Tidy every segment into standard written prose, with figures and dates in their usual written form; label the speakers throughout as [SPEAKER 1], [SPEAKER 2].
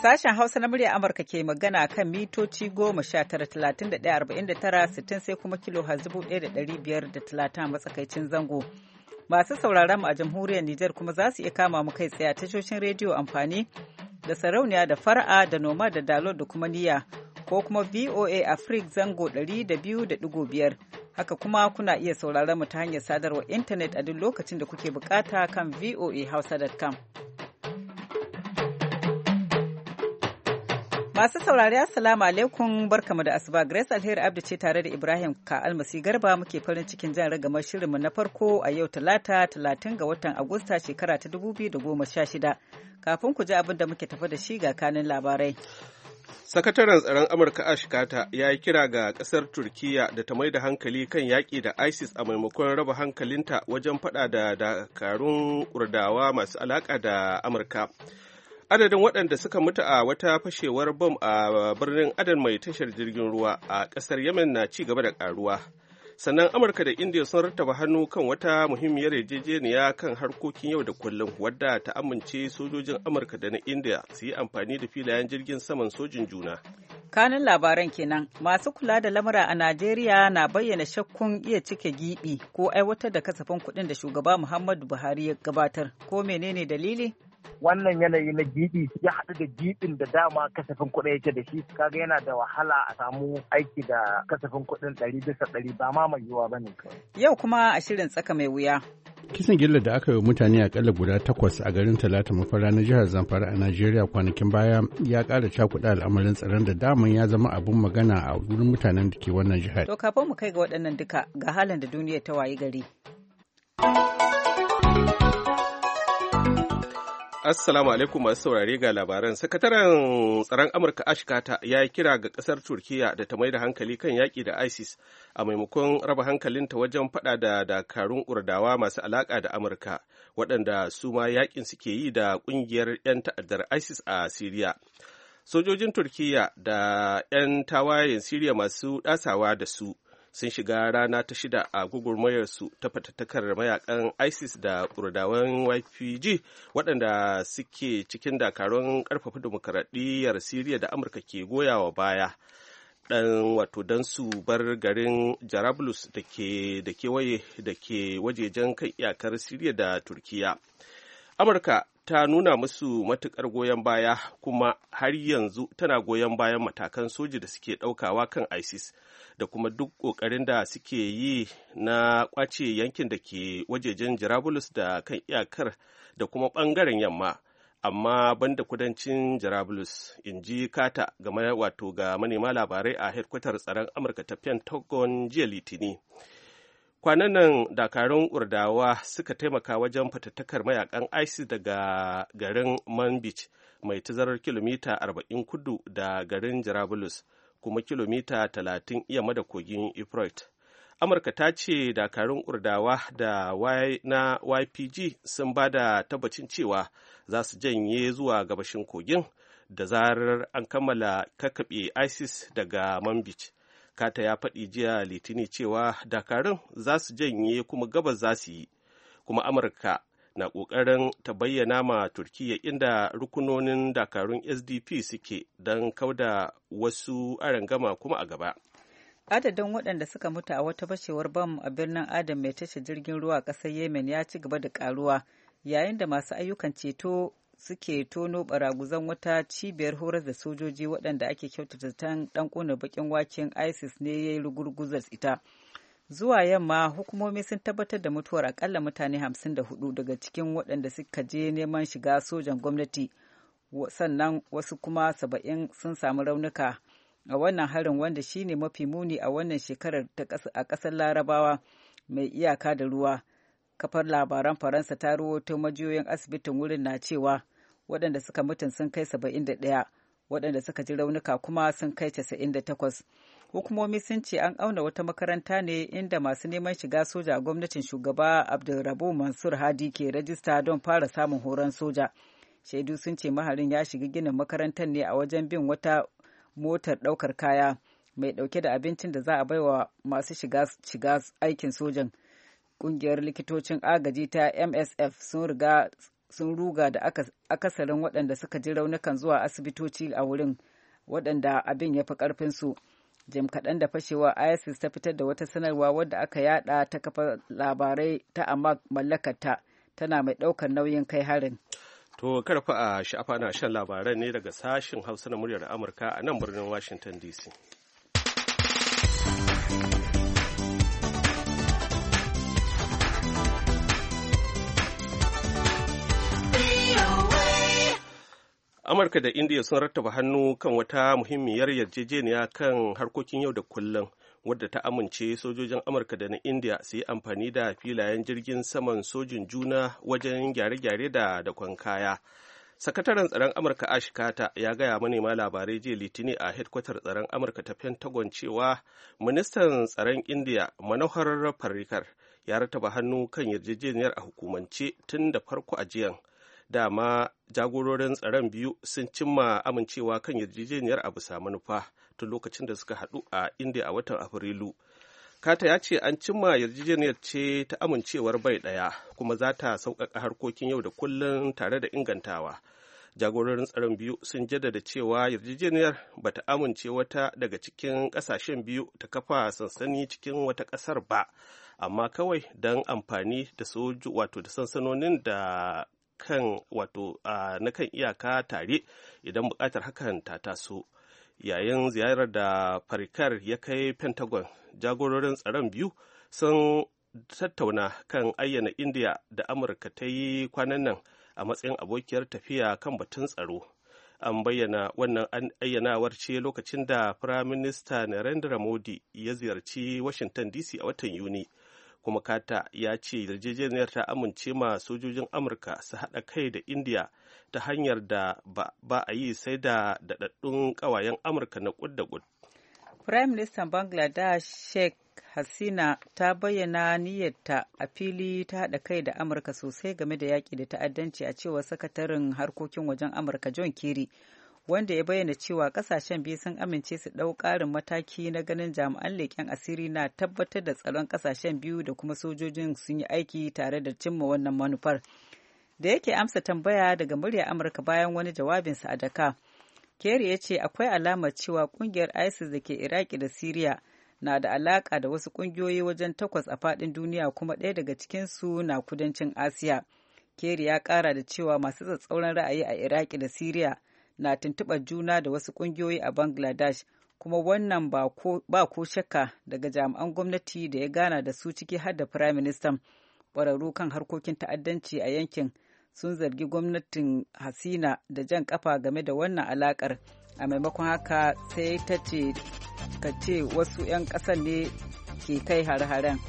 [SPEAKER 1] Sashen Hausa na murya Amurka ke magana kan mitoci 19,31,49,60 sai kuma kilo hazibu 1,530 a matsakaicin zango. Masu sauraron mu a jamhuriyar Nijar kuma za su iya kama mu kai tsaye a tashoshin rediyo amfani da sarauniya da fara'a da noma da dalo da kuma niyya ko kuma VOA Africa zango 200.5. Haka kuma kuna iya sauraron mu ta hanyar sadarwar intanet a duk lokacin da kuke bukata kan voahausa.com. Masu saurari assalamu alaikum barkamu da asuba. Grace Alheri Abdu ce tare da Ibrahim Ka Almasi Garba muke farin cikin jan ragamar shirinmu na farko a yau Talata 30 ga watan Agusta shekara ta 2016. Kafin ku ji abin da muke tafa da shi ga kanin labarai.
[SPEAKER 2] Sakataren tsaron Amurka Ash Carter ya yi kira ga ƙasar Turkiyya da ta mai da hankali kan yaƙi da ISIS a maimakon raba hankalinta wajen faɗa da dakarun Kurdawa masu alaƙa da Amurka. Adadin waɗanda suka mutu a wata fashewar bom a birnin Adan mai tashar jirgin ruwa a ƙasar Yemen na ci gaba da ƙaruwa. Sannan Amurka da Indiya sun rattaba hannu kan wata muhimmiyar yarjejeniya kan harkokin yau da kullum wadda ta amince sojojin Amurka da na Indiya su yi amfani da filayen jirgin saman sojin juna.
[SPEAKER 1] Kanin labaran kenan masu kula da lamura a Najeriya na bayyana shakkun iya cike gibi ko aiwatar da kasafin kuɗin da shugaba Muhammadu Buhari ya gabatar. Ko menene dalili?
[SPEAKER 3] Wannan yanayi na gibi ya haɗu da gibin da dama kasafin kuɗi yake da shi, kaga yana da wahala a samu aiki da kasafin kuɗin 100% ba ma mai yiwuwa bane kawai.
[SPEAKER 1] Yau kuma a shirin tsaka mai wuya.
[SPEAKER 4] Kisan gilla da aka yi wa mutane akalla guda 8 a garin Talata Mafara na jihar Zamfara a Najeriya kwanakin baya ya ƙara cakuɗa al'amarin tsaron da daman ya zama abin magana a wurin mutanen da ke wannan jihar.
[SPEAKER 1] To kafin mu kai ga waɗannan duka ga halin da duniya ta wayi gari.
[SPEAKER 2] Assalamu alaikum masu saurare ga labaran. Sakataren tsaron Amurka Ash Carter ya yi kira ga ƙasar Turkiyya da ta mai da hankali kan yaƙi da ISIS a maimakon raba hankalinta wajen faɗa da dakarun Kurdawa masu alaƙa da Amurka, waɗanda su ma yaƙin suke yi da ƙungiyar 'yan ta'addar ISIS a Siriya. Sojojin Turkiyya da 'yan tawayen Siriya masu ɗasawa da su sun shiga rana ta 6 a gugurmayarsu ta fatattakar mayakan ISIS da Kurdawan YPG waɗanda suke cikin dakarun ƙarfafa demokaradiyyar Siriya da Amurka ke goyawa baya don su bar garin Jarablus da kewaye da ke wajejen kan iyakar Siriya da Turkiya. Amurka ta nuna musu matuƙar goyon baya kuma har yanzu tana goyon bayan matakan soji da suke ɗaukawa kan ISIS da kuma duk ƙoƙarin da suke yi na ƙwace yankin da ke wajejen Jarablus da kan iyakar da kuma ɓangaren yamma, amma banda kudancin Jarablus, in ji Kata ga manema labarai a hedkwatar tsaron Amurka ta Pentagon jiya Litini. Kwanan nan dakarun Kurdawa suka taimaka wajen fatattakar mayakan ISIS daga garin Manbij mai tazarar kilomita 40 kudu da garin Jarablus, kuma kilomita 30 yamma da kogin Euphrates. Amurka ta ce dakarun Kurdawa da na YPG sun ba da tabbacin cewa za su janye zuwa gabashin kogin da zarar an kammala kakkaɓe ISIS daga Manbij. Kata ya faɗi jiya Litini cewa dakarun za su janye kuma gabas za su yi, kuma Amurka na ƙoƙarin ta bayyana ma Turkiyya inda rukunonin dakarun SDP suke don kauda wasu arangama kuma a gaba.
[SPEAKER 1] Adadin waɗanda suka mutu a wata fashewar bam a birnin Adam mai tashar jirgin ruwa a ƙasar Yemen ya ci gaba da ƙaruwa yayin da masu ayyukan ceto suke tono baraguzan wata cibiyar horar da sojoji waɗanda ake kyautata tan ɗan ƙuna bakin waken ISIS ne ya yi rugurguzar ita. Zuwa yamma hukumomi sun tabbatar da mutuwar akalla mutane 54 daga cikin waɗanda suka je neman shiga sojan gwamnati, sannan wasu kuma 70 sun samu raunuka a wannan harin wanda shine mafi muni a wannan shekarar a ƙasar Larabawa mai iyaka da ruwa. Kafar labaran Faransa ta rawaito majiyoyin asibitin wurin na cewa waɗanda suka mutun sun kai 71, waɗanda suka ji raunuka kuma sun kai 98. Hukumomi sun ce an auna wata makaranta ne inda masu neman shiga soja a gwamnatin shugaba Abdulrabu Mansur Hadi ke rajista don fara samun horon soja. Shaidu sun ce maharin ya shiga ginin makarantar ne a wajen bin wata motar ɗaukar kaya mai ɗauke da abincin da za a baiwa masu shiga aikin sojan. Ƙungiyar likitocin agaji ta MSF sun riga sun ruga da akasarin waɗanda suka ji raunukan zuwa asibitoci a wurin waɗanda abin ya fi ƙarfinsu. Jim kaɗan da fashewa ISIS ta fitar da wata sanarwa wadda aka yada ta kafa labarai ta Amaq mallakarta tana mai ɗaukar nauyin kai harin.
[SPEAKER 2] To karfa a sha'afa na shan labaran ne daga sashen Hausa na muryar Amurka a nan birnin Washington DC. Amurka da Indiya sun rattaba hannu kan wata muhimmiyar yarjejeniya kan harkokin yau da kullum wadda ta amince sojojin Amurka da na Indiya su yi amfani da filayen jirgin saman sojin juna wajen gyare-gyare da dakon kaya. Sakataren tsaron Amurka Ash Carter ya gaya manema labarai jiya Litini a hedkwatar tsaron Amurka ta Pentagon cewa ministan tsaron Indiya Manohar Parrikar ya rattaba hannu kan yarjejeniyar a hukumance tun da farko a jiyan. Dama jagororin tsaron biyu sun cimma amincewa kan yarjejeniyar a bisa manufa tun lokacin da suka haɗu a Indiya a watan Afrilu. Kata ya ce an cimma yarjejeniyar ce ta amincewar bai ɗaya kuma za ta sauƙaƙa harkokin yau da kullum tare da ingantawa. Jagororin tsaron biyu sun jaddada cewa yarjejeniyar ba ta amince wata daga cikin ƙasashen biyu ta kafa sansani cikin wata ƙasar ba, amma kawai don amfani da soju wato da sansanonin da na kan iyaka tare idan buƙatar hakan ta taso. Yayin ziyarar da Parrikar ya kai Pentagon, jagororin tsaron biyu sun tattauna kan ayyana Indiya da Amurka ta yi kwanan nan a matsayin abokiyar tafiya kan batun tsaro. An bayyana wannan ayyanawar ce lokacin da Firaminista Narendra Modi ya ziyarci Washington DC a watan Yuni. Kuma Kata ya ce yarjejeniyar ta amince ma sojojin Amurka su haɗa kai da Indiya ta hanyar da ba a yi sai da daɗaɗɗun ƙawayen Amurka na ƙud da ƙud.
[SPEAKER 1] Prime Minister Bangladesh Sheikh Hasina ta bayyana niyyarta a fili ta haɗa kai da Amurka sosai game da yaƙi da ta'addanci a cewar sakataren harkokin wajen Amurka John Kerry, wanda ya bayyana cewa kasashen biyu sun amince su ɗau ƙarin mataki na ganin jami'an leƙen asiri na tabbatar da tsaron kasashen biyu da kuma sojojin sun yi aiki tare da cimma wannan manufar. Da yake amsa tambaya daga murya Amurka bayan wani jawabinsa a Dhaka, Kerry ya ce akwai alamar cewa ƙungiyar ISIS da ke Iraki da Siriya na da alaƙa da wasu ƙungiyoyi wajen 8 a faɗin duniya kuma ɗaya daga cikinsu na kudancin Asiya. Kerry ya ƙara da cewa masu tsatsauran ra'ayi a Iraki da Siriya na tuntuɓar juna da wasu ƙungiyoyi a Bangladesh, kuma wannan ba ko shakka daga jami'an gwamnati da ya gana da su ciki har da Firayim Ministan. Ƙwararru kan harkokin ta'addanci a yankin sun zargi gwamnatin Hasina da jan kafa game da wannan alaƙar. A maimakon haka sai ta ce wasu 'yan ƙasar ne ke kai hare-haren.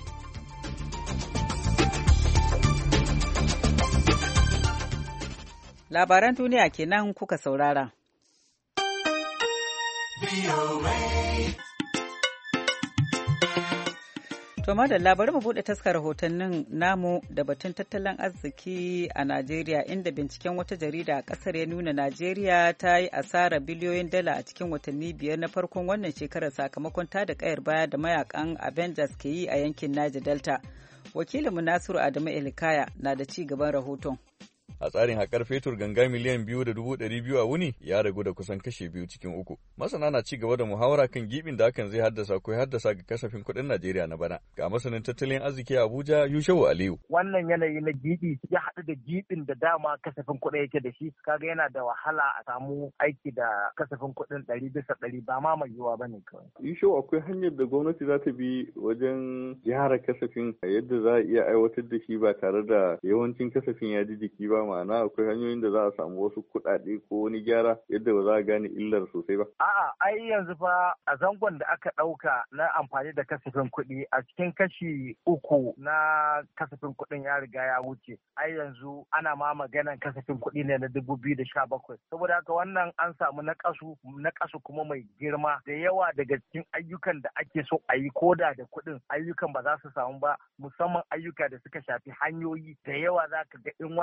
[SPEAKER 1] Labaran duniya kenan kuka saurara. To madalla bari mu buɗe taskar rahotannin namu da batun tattalin arziki a Najeriya, inda binciken wata jarida a ƙasar ya nuna Najeriya ta yi asarar biliyoyin dala a cikin watanni 5 na farkon wannan shekarar sakamakon tada kayar baya da mayakan Avengers ke yi a yankin Niger Delta. Wakilinmu Nasiru Adamu Elikaya na da ci gaban rahoton.
[SPEAKER 5] A tsarin haƙar fetur ganga miliyan 2.200 a wuni ya ragu da kusan kashe 2 cikin 3. Masana na ci gaba da muhawara kan gibin da hakan zai haddasa ko haddasa ga kasafin kuɗin Najeriya na bana. Ga masanin tattalin arziki a Abuja Yushewu Aliyu.
[SPEAKER 3] Wannan yanayi na gibi ya haɗu da gibin da dama kasafin kuɗi yake da shi, kaga yana da wahala a samu aiki da kasafin kuɗin 100% ba ma mai yiwuwa bane kawai.
[SPEAKER 6] Yushewu, akwai hanyar da gwamnati za ta bi wajen gyara kasafin yadda za a iya aiwatar da shi ba tare da yawancin kasafin ya ji jiki ba, ma'ana akwai hanyoyin da za a samu wasu kuɗaɗe ko wani gyara yadda ba za a gane illar sosai ba.
[SPEAKER 3] A'a, ai yanzu fa a zangon da aka ɗauka na amfani da kasafin kuɗi a cikin kashi 3 na kasafin kuɗin ya riga ya wuce. Ai yanzu ana ma maganan kasafin kuɗi ne na 2017. Saboda haka wannan an samu naƙasu kuma mai girma. Da yawa daga cikin ayyukan da ake so a yi koda da kuɗin ayyukan ba za su samu ba, musamman ayyuka da suka shafi hanyoyi da yawa za ka ga in wannan wata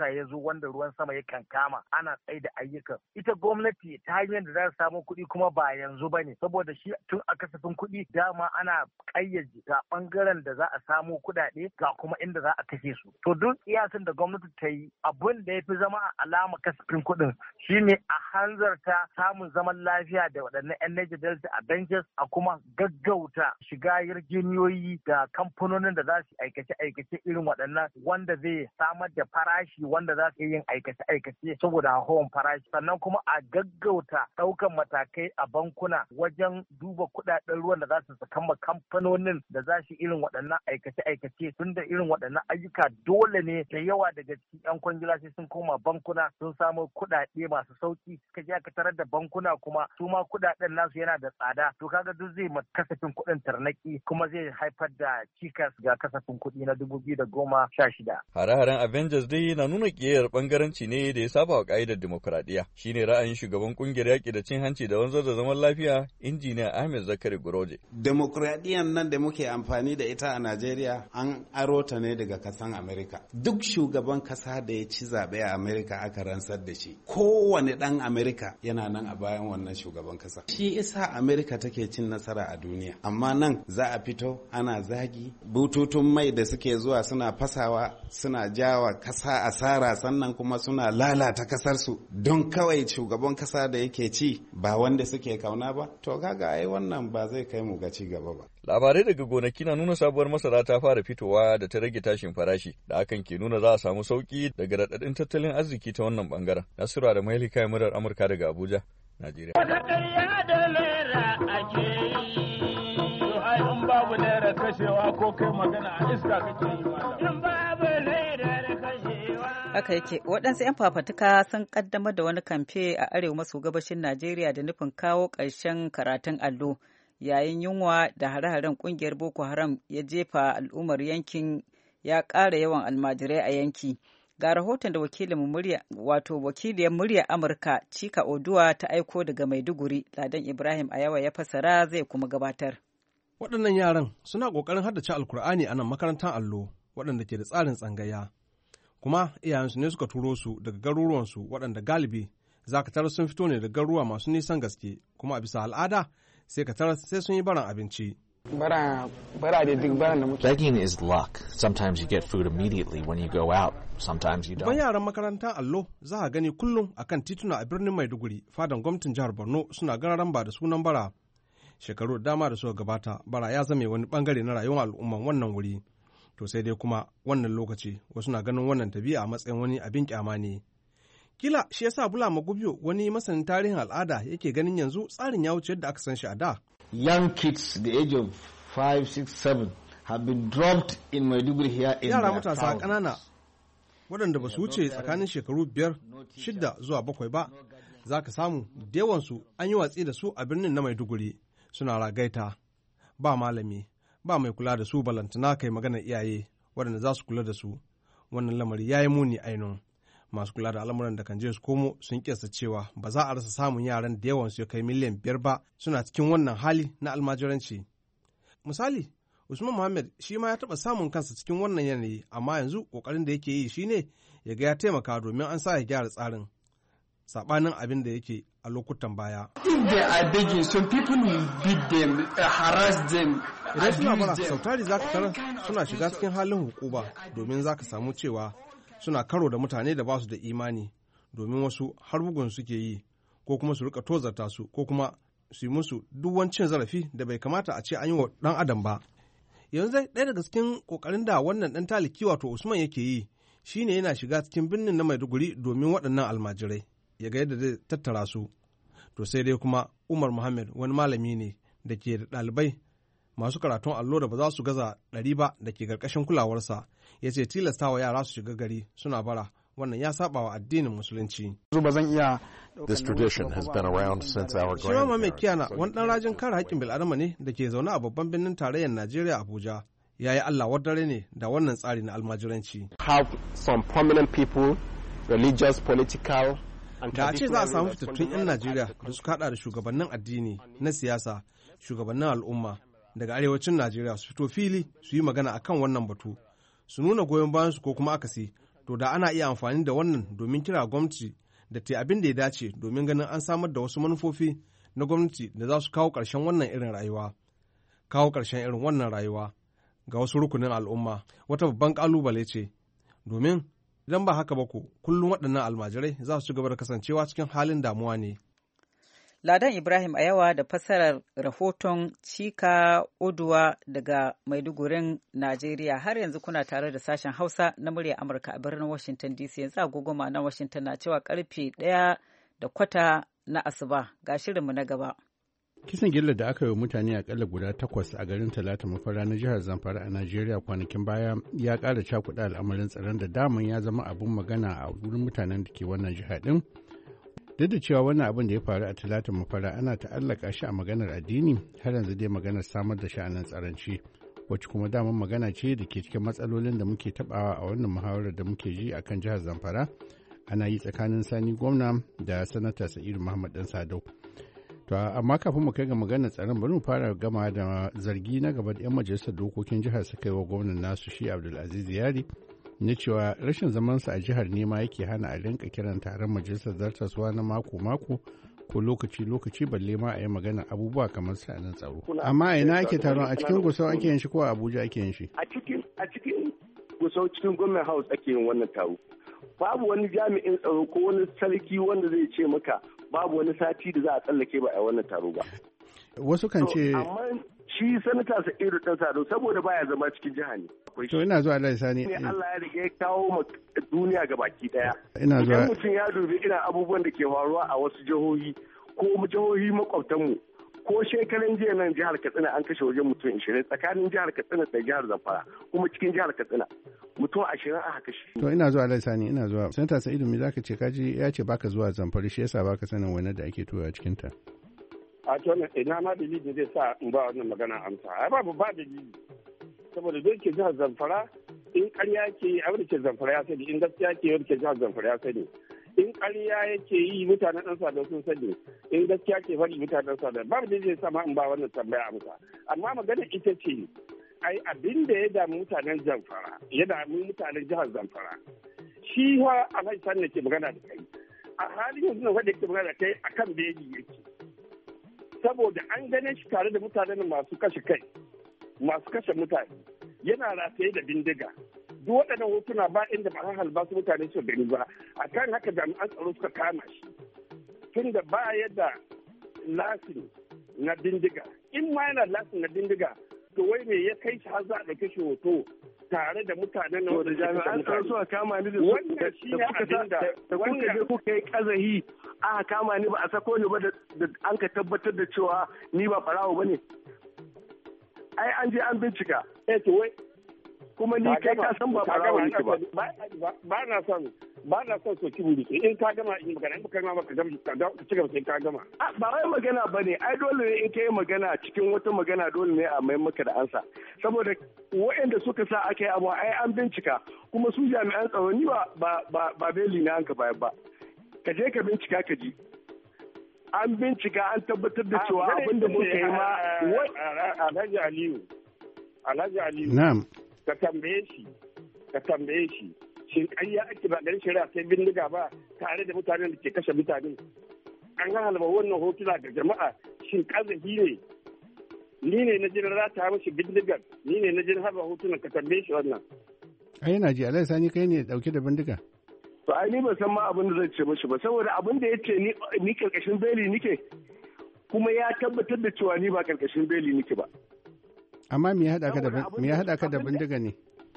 [SPEAKER 3] wata ya zo wanda ruwan sama ya kankama ana tsaye da ayyukan. Ita gwamnati ta hanyar da za ta samu kuɗi kuma ba yanzu ba ne, saboda shi tun a kasafin kuɗi dama ana ƙayyade ga ɓangaren da za a samu kuɗaɗe ga kuma inda za a kashe su. To duk kiyasin da gwamnati ta yi abin da ya fi zama alama kasafin kuɗin shine a hanzarta samun zaman lafiya da waɗannan 'yan Niger Delta Avengers a kuma gaggauta shiga yarjejeniyoyi da kamfanonin da za su aikace-aikace irin waɗannan wanda zai samar da farashi wanda za su yi yin aikace-aikace saboda hawan farashi, sannan kuma a gaggauta ɗaukan matakai a bankuna wajen duba kuɗaɗen ruwan da za su sakama kamfanonin da za su irin waɗannan aikace-aikace tun da irin waɗannan ayyuka dole ne da yawa daga cikin 'yan kwangila sai sun koma bankuna sun samu kuɗaɗe masu sauki ka je ka tarar da bankuna kuma su ma kuɗaɗen nasu yana da tsada to kaga duk zai kasafin kuɗin tarnaki kuma zai haifar da cikas ga kasafin kuɗi na 2016.
[SPEAKER 5] Hare-haren Avengers dai na nuna ƙiyayyar ɓangaranci ne da ya saba wa ƙa'idar dimokuraɗiyya. Shi ne ra'ayin shugaban ƙungiyar yaƙi da cin hanci da wanzar da zaman lafiya, injiniya Ahmed Zakari Guroje.
[SPEAKER 7] Dimokuraɗiyyar nan da muke amfani da ita a Najeriya an aro ta ne daga kasan Amerika. Duk shugaban kasa da ya ci zaɓe a Amerika aka rantsar da shi. Kowane ɗan Amerika yana nan a bayan wannan shugaban kasa. Shi isa Amerika take cin nasara a duniya. Amma nan za a fito ana zagi bututun mai da suke zuwa suna fasawa suna jawa kasa asara sannan kuma suna lalata kasarsu don kawai shugaban kasa da yake ci ba wanda suke kauna ba. To kaga ai wannan ba zai kai mu ga ci gaba ba.
[SPEAKER 5] Labarai daga gonaki na nuna sabuwar masara ta fara fitowa da ta rage tashin farashi da hakan ke nuna za a samu sauki daga raɗaɗin tattalin arziki ta wannan bangaren. Nasiru da Mailika murar Amurka daga Abuja, Najeriya.
[SPEAKER 8] Babu naira kashewa ko kai magana a iska kake yi malam. Babu naira kashewa.
[SPEAKER 1] Haka yake waɗansu 'yan fafatuka sun kaddamar da wani kamfe a arewa maso gabashin Najeriya da nufin kawo ƙarshen karatun allo yayin yunwa da hare-haren ƙungiyar Boko Haram ya jefa al'ummar yankin ya ƙara yawan almajirai a yanki. Ga rahoton da wakiliyar murya Amurka Chika Oduwa ta aiko daga Maiduguri, Ladan Ibrahim Ayawa ya fasara zai kuma gabatar.
[SPEAKER 9] Waɗannan yaran suna ƙoƙarin haddace Alkur'ani a nan makarantar allo waɗanda ke da tsarin tsangaya. Kuma iyayensu ne suka turo su daga garuruwansu waɗanda galibi za ka tarar sun fito ne da garuruwa masu nisan gaske kuma a bisa al'ada sai ka tarar sai sun yi baran abinci.
[SPEAKER 10] Begging is luck. Sometimes you get food immediately when you go out. Sometimes you don't.
[SPEAKER 9] Ban yaran makarantar allo za a gani kullum akan tituna a birnin Maiduguri, fadan gwamnatin jihar Borno suna gararan ba da sunan bara. Shekaru da dama da suka gabata bara ya zame wani bangare na rayuwar al'umman wannan wuri. To sai dai kuma wannan lokaci wasu na ganin wannan tabi'a a matsayin wani abin kyama ne. Kila shi yasa Bula Magubiyo wani masanin tarihin al'ada yake ganin yanzu tsarin ya wuce yadda aka san shi a da.
[SPEAKER 11] Young kids the age of 5, 6, 7 have been dropped in Maiduguri here in
[SPEAKER 9] yara matasa ƙanana waɗanda ba su wuce tsakanin shekaru 5, 6 zuwa 7 ba za ka samu da yawansu an yi watsi da su a birnin na Maiduguri suna ragaita ba malami ba mai kula da su balantana kai maganar iyaye waɗanda za su kula da su. Wannan lamari ya yi muni ainun. Masu kula da al'amuran da kan je su komo sun kiyasta cewa ba za a rasa samun yaran da yawansu ya kai miliyan 5 ba suna cikin wannan hali na almajiranci. Misali, Usman Muhammad shi ma ya taɓa samun kansa cikin wannan yanayi amma yanzu ƙoƙarin da yake yi shine ya ga ya taimaka domin an sa ya gyara tsarin. Saɓanin abin da yake a lokutan baya.
[SPEAKER 11] Idan
[SPEAKER 9] suna bara sautari za ka tarar suna shiga cikin halin hukuma domin za ka samu cewa suna karo da mutane da ba su da imani domin wasu har bugun suke yi ko kuma su rika tozarta su ko kuma su yi musu duk wani cin zarafi da bai kamata a ce an yi wa ɗan adam ba. Yanzu dai ɗaya daga cikin ƙoƙarin da wannan ɗan taliki wato Usman yake yi shine yana shiga cikin birnin na Maiduguri domin waɗannan almajirai ya ga yadda zai tattara su. To sai dai kuma Umar Muhammad wani malami ne da ke da ɗalibai masu karatun allo da ba za su gaza 100 ba da ke ƙarƙashin kulawarsa ya ce tilasta wa yara su shiga gari suna bara wannan ya saba wa addinin musulunci.
[SPEAKER 10] This tradition has been around since our grandparents.
[SPEAKER 9] Shema Mai Kiyana wani ɗan rajin kare haƙƙin bil'adama ne da ke zaune a babban birnin tarayyar Najeriya Abuja. Ya yi Allah wadare ne da wannan tsari na almajiranci.
[SPEAKER 12] Have some prominent people, religious, political,
[SPEAKER 9] da a ce za a samu fitattun 'yan Najeriya da suka haɗa da shugabannin addini na siyasa, shugabannin al'umma daga arewacin Najeriya su fito fili su yi magana akan wannan batu, su nuna goyon bayansu ko kuma akasi to da ana iya amfani da wannan domin kira gwamnati da ta abin da ya dace domin ganin an samar da wasu manufofi na gwamnati da za su kawo ƙarshen wannan irin rayuwa ga wasu rukunin al'umma wata babban ƙalubale ce domin idan ba haka ba ko kullum waɗannan almajirai za su ci gaba da kasancewa cikin halin damuwa ne.
[SPEAKER 1] Ladan Ibrahim Ayawa da fassarar rahoton Chika Oduwa daga Maidugurin, Najeriya. Har yanzu kuna tare da sashen Hausa na murya Amurka a birnin Washington DC. Yanzu agogoma na Washington na cewa karfe 1:15 na asuba. Ga shirinmu na gaba.
[SPEAKER 4] Kisan gillar da aka yi wa mutane akalla guda 8 a garin Talata Mafara na jihar Zamfara a Najeriya kwanakin baya ya ƙara cakuɗa al'amarin tsaron da daman ya zama abin magana a wurin mutanen da ke wannan jiha ɗin. Duk da cewa wannan abin da ya faru a Talata Mafara ana ta'allaka shi a maganar addini, har yanzu dai maganar samar da sha'anin tsaronci, wacce kuma daman magana ce da ke cikin matsalolin da muke tabawa a wannan muhawarar da muke ji akan jihar Zamfara ana yi tsakanin Sani Gwamna da Sanata Sa'idu Muhammad Dan Sadau. To amma kafin mu kai ga maganar tsaron bari mu fara gama da zargi na gaba da 'yan majalisar dokokin jihar suka yi wa gwamnan nasu shi Abdulaziz Yari na cewa rashin zamansa a jihar nema yake hana a rinka kiran taron majalisar zartaswa na mako-mako ko lokaci-lokaci balle ma a yi magana abubuwa kamar sa'anin tsaro. Amma a ina ake taron, a cikin Gusau ake yin shi ko a Abuja ake yin shi?
[SPEAKER 13] A cikin Gusau cikin Gwamnan House ake yin wannan taro. Babu wani jami'in tsaro ko wani sarki wanda zai ce maka babu wani sati da za a tsallake ba a wannan taro ba.
[SPEAKER 4] Wasu kan ce
[SPEAKER 13] shi sanata Sa'idu Dan Sadau saboda baya zama cikin jiha ne.
[SPEAKER 4] To ina zuwa Allah Sani.
[SPEAKER 13] Ne Allah ya riga ya kawo ma duniya ga baki daya.
[SPEAKER 4] Ina zuwa.
[SPEAKER 13] Idan mutum ya dubi irin abubuwan da ke faruwa a wasu jihohi ko jihohi makwabtanmu ko shekaran jiya nan jihar Katsina an kashe wajen mutum 20 tsakanin jihar Katsina da jihar Zamfara kuma cikin jihar Katsina mutum 20 aka kashe.
[SPEAKER 4] To ina zuwa Allah Sani ina zuwa. Sanata Sa'idu me zaka ce kaji ya ce baka zuwa Zamfara shi yasa baka sanin wani da ake toya cikin ta.
[SPEAKER 14] A to ina ma dalili zai sa in ba wannan magana amsa. Ai babu ba dalili. Saboda duk ke jihar Zamfara in ƙarya ke yi abin da ke Zamfara ya sani, in gaskiya ke yi ke jihar Zamfara ya sani. In ƙarya yake yi mutanen ɗan Sadau sun sani, in gaskiya ke faɗi mutanen ɗan Sadau babu dalili zai sa ma in ba wannan tambaya amsa. Amma magana ita ce ai abin da ya damu mutanen Zamfara ya damu mutanen jihar Zamfara. Shi wa Alhaji Sani ke magana da kai. A halin yanzu na wanda ke magana da kai akan beji yake. Saboda an gane shi tare da mutanen masu kashe kai, masu kashe mutane, yana rataye da bindiga. Duk waɗannan hotuna ba inda ba halba su mutane su gani ba, a kan haka jami'an tsaro suka kama shi. Tun da ba yadda lasin na bindiga, in ma yana lasin na bindiga, to wai me ya kai shi har za a ɗauke shi hoto tare da mutanen nan.
[SPEAKER 13] Da jami'an tsaro suka kama ni da kuka je kuka yi kazahi aka kama ni ba a sako ni ba da an ka tabbatar da cewa ni ba barawo ba ne. Ai an je an bincika. Kuma ni kai ka san ba barawo ne ba.
[SPEAKER 14] Ba na son soki buri ke in ka gama in magana in ka gama ka ci gaba sai ka gama.
[SPEAKER 13] Ba wai magana ba ne, ai dole ne in ka yi magana cikin wata magana dole ne a mai maka da ansa. Saboda waɗanda suka sa aka yi abu ai an bincika kuma su jami'an tsaro ni ba beli ne an ka bayar ba. Ka je ka bincika ka ji. An bincika an tabbatar da cewa abin da muka yi ma.
[SPEAKER 14] Alhaji Aliyu.
[SPEAKER 4] Na'am.
[SPEAKER 14] Ka tambaye shi. Shin ƙarya ake ba ɗan shari'a sai bindiga ba tare da mutanen da ke kashe mutane. An halba wannan hotuna ga jama'a shin ƙazafi ne. Ni ne na jin rata mashi bindigar, ni ne na jin harba hotunan ka tambaye shi wannan.
[SPEAKER 4] Ai yana ji Alhaji Sani kai ne ɗauke da bindiga.
[SPEAKER 13] To ai ni ban san ma abin da zai ce mashi ba saboda abin da ya ce ni karkashin beli nike kuma ya tabbatar da cewa ni ba karkashin beli nike ba.
[SPEAKER 4] Amma me ya haɗa ka da bindiga ne?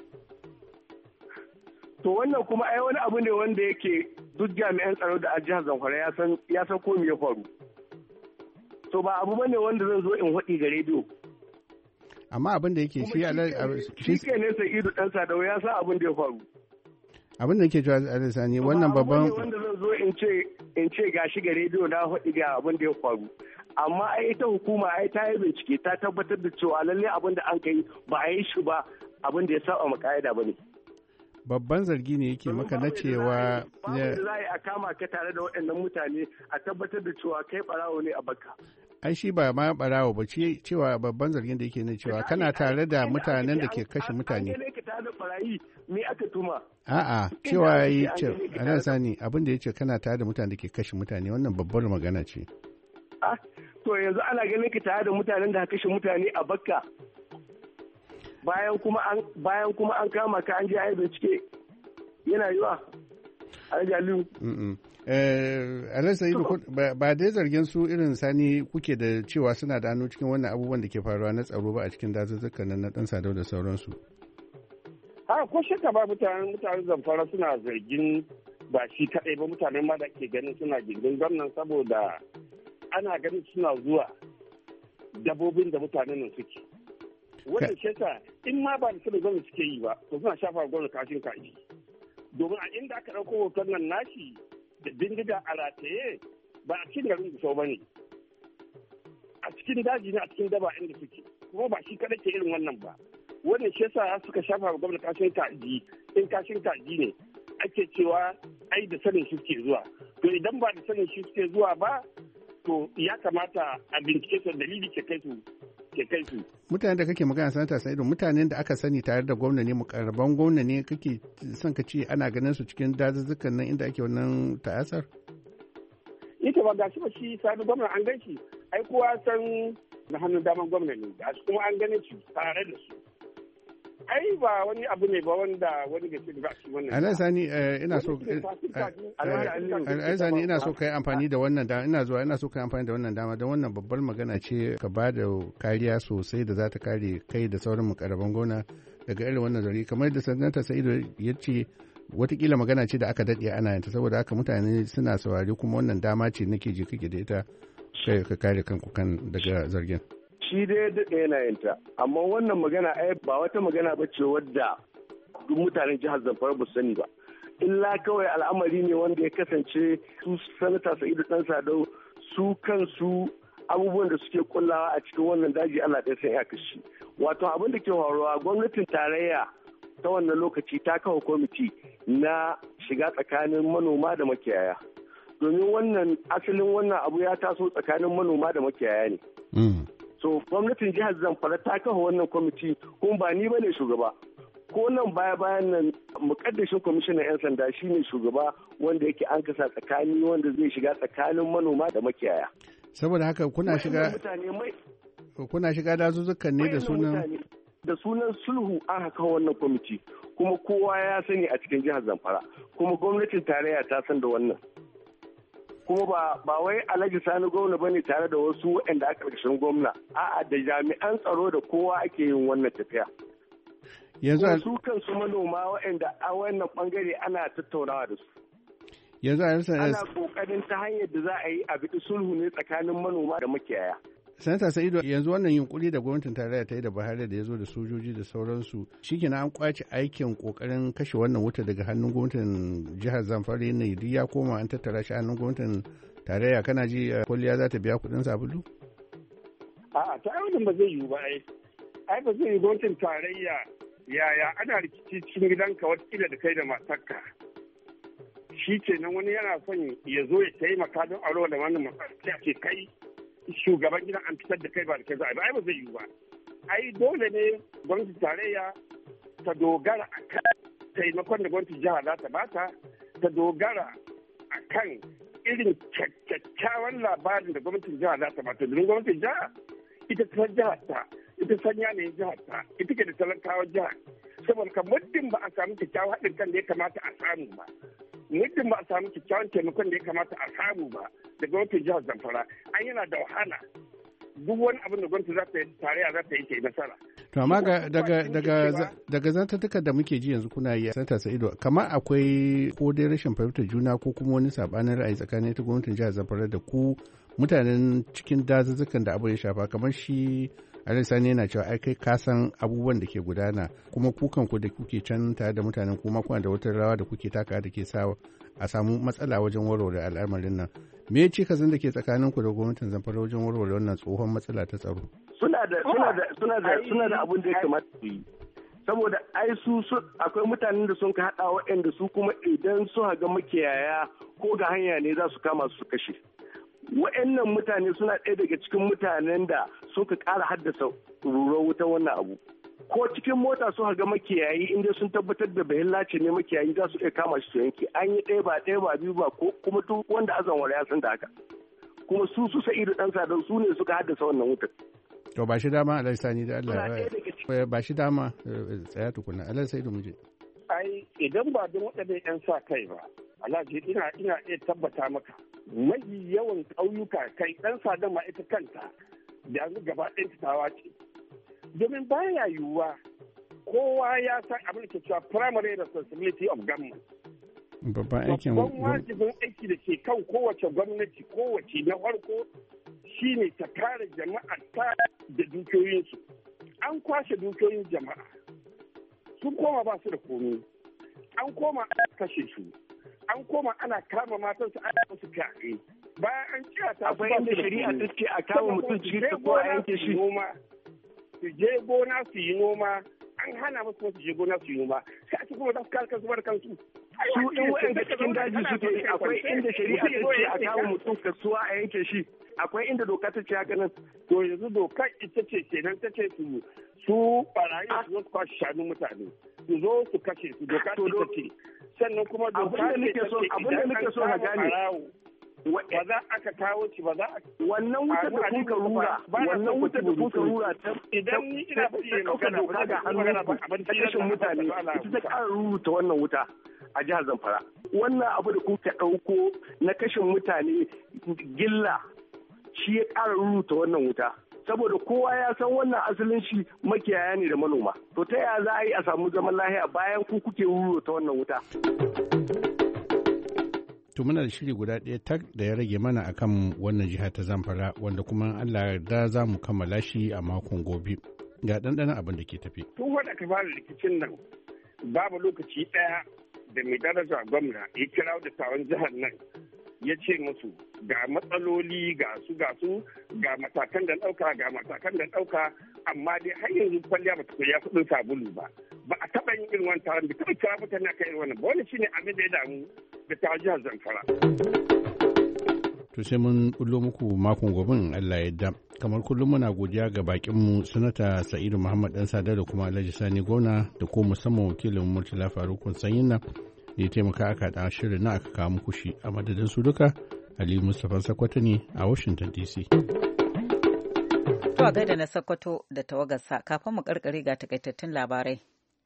[SPEAKER 13] To wannan kuma ai wani abu ne wanda yake duk jami'an tsaro da a jihar Zamfara ya san ko me ya faru. To ba abu bane wanda zan zo in haɗi ga rediyo.
[SPEAKER 4] Amma abin da yake
[SPEAKER 13] shi ke ne Sa'idu Dan Sadau ya san abin da ya faru.
[SPEAKER 4] Abin da yake cewa Alhaji Sani wannan babban
[SPEAKER 13] wanda zan zo in ce gashi ga rediyo na haɗi ga abin da ya faru. Amma ai ita hukuma ai ta yi bincike ta tabbatar da cewa lalle abin da an kai ba a yi shi ba abin da ya saba ma ka'ida ba ne.
[SPEAKER 4] Babban zargi ne yake maka na cewa
[SPEAKER 13] za a kama ka tare da waɗannan mutane a tabbatar da cewa kai ɓarawo ne a baka.
[SPEAKER 4] ai shi ba ma barawo ba cewa babban zargin da yake ne cewa kana tare da mutanen da ke kashe mutane.
[SPEAKER 13] An ka tare da barayi me aka tuma?
[SPEAKER 4] A'a cewa yi ana sani abin da yace kana tare da mutanen da ke kashe mutane wannan babbar magana ce.
[SPEAKER 13] To yanzu ana ganin ka tare da mutanen da kashe mutane a Bakka. Bayan kuma an kama ka an je ayi bincike yana yiwa. Alhaji Aliyu.
[SPEAKER 4] Alhaji Sa'idu ba dai zargin su irin Sani kuke da cewa suna da hannu cikin wannan abubuwan da ke faruwa na tsaro ba a cikin dazuzzukan nan na Dan Sadau da sauransu.
[SPEAKER 14] Ko shakka ba mutanen Zamfara suna zargin ba shi kaɗai ba mutanen ma da ke ganin suna gindin gwamnan saboda ana ganin suna zuwa dabbobin da mutanen nan suke. Wannan shi yasa in ma ba da sanin gwamnati suke yi ba to suna shafa gwamnati kashin kaji. Domin a inda aka ɗauko hoton nan nashi da bindiga a rataye ba a cikin garin Gusau ba ne. A cikin daji ne a cikin daba inda suke. Kuma ba shi kaɗai ke irin wannan ba. Wannan shi yasa suka shafa wa gwamnati kashin kaji. In kashin kaji ne ake cewa ai da sanin shi suke zuwa. To idan ba da sanin shi suke zuwa ba to ya kamata a bincike su dalili ke kai su.
[SPEAKER 4] Mutanen da kake magana sanata Sa'idu mutanen da aka sani tare da gwamna ne mukarraban gwamna ne kake son ka ce ana ganin su cikin dazuzzukan nan inda ake wannan ta'asar?
[SPEAKER 14] Ita ba gashi ba shi Sani gwamna an gan shi ai kowa san na hannun daman gwamna ne gashi kuma an ganin shi tare da su. Ai ba wani abu ne ba wanda wani gaske da shi wannan. Alhaji
[SPEAKER 4] Sani ina so kai amfani da wannan dama ina so kai amfani da wannan dama don wannan babbar magana ce ka ba da kariya sosai da za ta kare kai da sauran mukarraban gona daga irin wannan zari kamar da sanata Sa'idu ya ce watakila magana ce da aka daɗe ana yanta saboda haka mutane suna saurari kuma wannan dama ce nake ji kake da ita kai ka kare kanku kan daga zargin.
[SPEAKER 13] Shi dai daɗe yana yinta amma wannan magana ba wata magana ba ce wadda duk mutanen jihar Zamfara ba su sani ba illa kawai al'amari ne wanda ya kasance su sanata Sa'idu Dan Sadau su kansu abubuwan da suke kullawa a cikin wannan daji Allah ɗaya san iyakar shi wato abin da ke faruwa gwamnatin tarayya ta wannan lokaci ta kawo kwamiti na shiga tsakanin manoma da makiyaya domin wannan asalin wannan abu ya taso tsakanin manoma da makiyaya ne. So gwamnatin jihar Zamfara ta kafa wannan kwamiti kuma ba ni bane shugaba. Ko nan bayan nan mukaddashin kwamishinan 'yan sanda shine shugaba wanda yake an kasa tsakani wanda zai shiga tsakanin manoma da makiyaya.
[SPEAKER 4] Saboda haka kuna shiga dazuzzukan ne
[SPEAKER 13] da sunan sulhu an haka wannan kwamiti kuma kowa ya sani a cikin jihar Zamfara kuma gwamnatin tarayya ta san da wannan. Kuma ba wai Alhaji Sani gwamna bane tare da wasu waɗanda aka ƙarshen gwamna a'a da jami'an tsaro da kowa ake yin wannan tafiya yanzu su kansu manoma waɗanda a wannan bangare ana tattaunawa da su
[SPEAKER 4] yanzu
[SPEAKER 13] ana kokarin ta hanyar da za a yi a bi sulhu ne tsakanin manoma da makiyaya.
[SPEAKER 4] Sanata Sa'idu yanzu wannan yunkuri da gwamnatin tarayya ta yi da Buhari da ya zo da sojoji da sauransu shikenan an kwace aikin kokarin kashe wannan wuta daga hannun gwamnatin jihar Zamfara ne duk ya koma an tattara shi hannun gwamnatin tarayya kana ji kwalliya za ta biya kuɗin sabulu?
[SPEAKER 14] A'a ta aiwatin ba zai yiwu ba ai ba zai yi gwamnatin tarayya yaya ana rikici cikin gidanka wata da kai da matarka shi kenan wani yana son ya zo ya taimaka don aro da wannan matarka ce kai shugaban gidan an fitar da kai ba da kai za a ba zai yiwu ba ai dole ne gwamnatin tarayya ta dogara a kan taimakon da gwamnatin jiha za ta bata ta dogara a kan irin kyakkyawan labarin da gwamnatin jiha za ta bata domin gwamnatin jiha ita ta san jihar ta ita san yanayin jihar ta ita ke da talakawan jihar saboda ka muddin ba a samu kyakkyawan haɗin kan da ya kamata a samu ba muddin ba a samu kyakkyawan taimakon da ya kamata a samu ba da gwamnatin jihar Zamfara an yana da wahala duk wani abin da gwamnati za ta yi tarayya za ta yi ta yi nasara.
[SPEAKER 4] To amma daga zantattukan da muke ji yanzu kuna yi a Sanata Sa'idu kamar akwai ko dai rashin fahimtar juna ko kuma wani sabanin ra'ayi tsakanin ta gwamnatin jihar Zamfara da ku mutanen cikin dazuzzukan da abu ya shafa kamar shi Alhaji Sani yana cewa ai kai ka san abubuwan da ke gudana kuma kukan ku da kuke can tare da mutanen kuma kuna da wata rawa da kuke taka da ke sa a samu matsala wajen warware al'amarin nan. Me ya ce kazan da ke tsakanin ku da gwamnatin Zamfara wajen warware wannan tsohon matsala ta tsaro?
[SPEAKER 13] Suna da abun da ya kamata su yi. Saboda ai su akwai mutanen da sun ka haɗa waɗanda su kuma idan su ga makiyaya ko ga hanya ne za su kama su kashe. wa'annan mutane suna ɗaya daga cikin mutanen da suka ƙara haddasa ruruwar wutan wannan abu. Ko cikin mota su ga makiyayi inda sun tabbatar da bayan lace ne makiyayi za su iya kama shi su yanke. An yi ɗaya ba biyu ba ko kuma duk wanda azan ya san da haka. Kuma su Sa'idu ɗan Sadau su ne suka haddasa wannan wutar.
[SPEAKER 4] To ba shi dama Alhaji Sani da Allah ba shi dama tsaya tukuna Alhaji Sa'idu muje.
[SPEAKER 14] Ai idan ba don waɗannan 'yan sa kai ba Alhaji ina iya tabbata maka mai yawan ƙauyuka kai ɗan Sadau ma ita kanta da yanzu gaba ɗaya ta wace. Domin baya yiwuwa kowa ya san abin da ke cewa primary responsibility of government.
[SPEAKER 4] Babban
[SPEAKER 14] wajibin aiki da ke kan kowace gwamnati kowace na farko shine ta kare jama'a ta da dukiyoyinsu. An kwashe dukiyoyin jama'a. Sun koma ba su da komi. An koma ana kashe su. An koma ana kama matansu ana musu fyaɗe. Bayan an kiyata
[SPEAKER 13] akwai inda shari'a ta ce a kama mutum cikin ko a yanke shi.
[SPEAKER 14] Su je gona su yi noma an hana musu su je gona su yi noma sai ake kuma za su kare kansu bar kansu.
[SPEAKER 13] Su ɗin wa'anda cikin daji suke akwai inda shari'a ta ce a kama mutum kasuwa a yanke shi. Akwai inda doka ta ce haka nan.
[SPEAKER 14] To yanzu doka ita ce kenan ta ce su barayi su zo su kwashe shanu mutane su zo su kashe su doka ita ce sannan kuma doka ce ta ce idan an kama barawo ba za aka kawo shi ba za a
[SPEAKER 13] wannan wutar da kuka rura wannan wutar da kuka rura ta
[SPEAKER 14] idan ni ina bari
[SPEAKER 13] ɗaukar doka ga hannu ta kashin mutane ita ta ƙara ruruta wannan wuta a jihar Zamfara wannan abu da kuka ɗauko na kashin mutane gilla shi ya ƙara ruruta wannan wuta saboda kowa ya san wannan asalin shi makiyaya ne da manoma to ta yaya za a yi a samu zaman lahiya bayan ku kuke ruruta wannan wuta.
[SPEAKER 4] To muna da shiri guda ɗaya tak da ya rage mana akan wannan jiha ta Zamfara wanda kuma Allah da za mu kammala shi a makon gobe. Ga ɗanɗanon abin da ke tafi.
[SPEAKER 14] Tun wanda ka fara rikicin nan babu lokaci ɗaya da mai daraja gwamna ya kira da tawon jihar nan ya ce musu ga matsaloli ga su ga matakan da ɗauka amma dai har yanzu kwalliya ba ta koya kuɗin sabulu ba. Ba a taɓa yin irin wani taron da taɓa kira mutane aka irin wannan ba wani shine abin da ya damu da ta jihar Zamfara.
[SPEAKER 4] To sai mun bullo muku makon gobe in Allah ya yarda. Kamar kullum muna godiya ga bakinmu Sanata Sa'idu Muhammad Dan Sada da kuma Alhaji Sani Gona da ko musamman wakilin Murtala Farukun Sanyin nan da ya taimaka aka da shirin na aka kawo muku shi a madadin su duka Ali Mustapha Sakwato ne a Washington DC.
[SPEAKER 1] To a gaida na Sakwato da tawagarsa kafin mu karkare ga takaitattun labarai.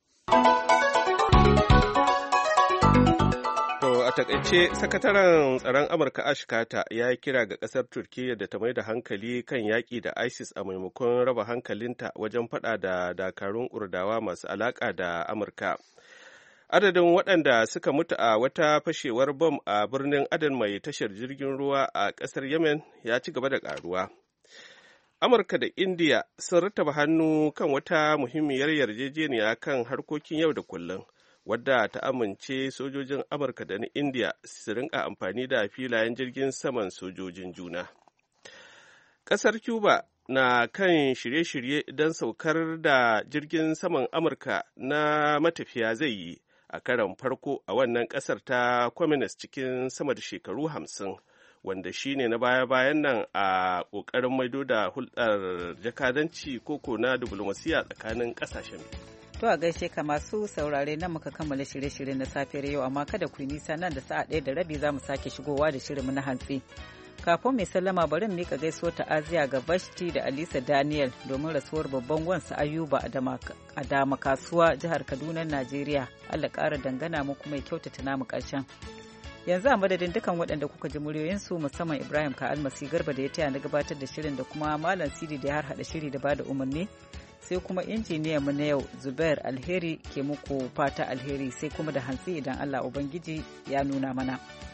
[SPEAKER 2] A takaice sakataren tsaron Amurka Ash Carter ya yi kira ga kasar Turkiyya da ta mai da hankali kan yaƙi da ISIS a maimakon raba hankalinta wajen faɗa da dakarun Kurdawa masu alaƙa da Amurka. Adadin waɗanda suka mutu a wata fashewar bom a birnin Aden mai tashar jirgin ruwa a ƙasar Yemen ya ci gaba da ƙaruwa. Amurka da Indiya sun rattaba hannu kan wata muhimmiyar yarjejeniya kan harkokin yau da kullum. Wadda ta amince sojojin Amurka da na Indiya su rinka amfani da filayen jirgin saman sojojin juna. Ƙasar Cuba na kan shirye-shirye don saukar da jirgin saman Amurka na matafiya zai yi a karon farko a wannan ƙasar ta communist cikin sama da shekaru 50, wanda shi ne na baya-bayan nan a ƙoƙarin maido da hulɗar jakadanci koko na diplomasiya tsakanin ƙasashen biyu.
[SPEAKER 1] To a gaishe ka masu saurare nan muka kammala shirye-shirye na safiyar yau amma kada ku yi nisa nan da sa'a 1:30 za mu sake shigowa da shirinmu na hantsi. Kafin mai sallama bari mu mika gaisuwar ta'aziya ga Bashti da Alisa Daniel domin rasuwar babban wansa Ayuba a Dama Kasuwa jihar Kaduna Najeriya. Allah ƙara dangana mu kuma ya kyautata namu ƙarshen. Yanzu a madadin dukan waɗanda kuka ji muryoyinsu musamman Ibrahim Ka Almasi Garba da ya taya na gabatar da shirin da kuma Malam Sidi da ya harhaɗa shiri da bada umarni. Sai kuma injiniyan mu na yau Zubair Alheri ke muku fata alheri sai kuma da hantsi idan Allah Ubangiji ya nuna mana.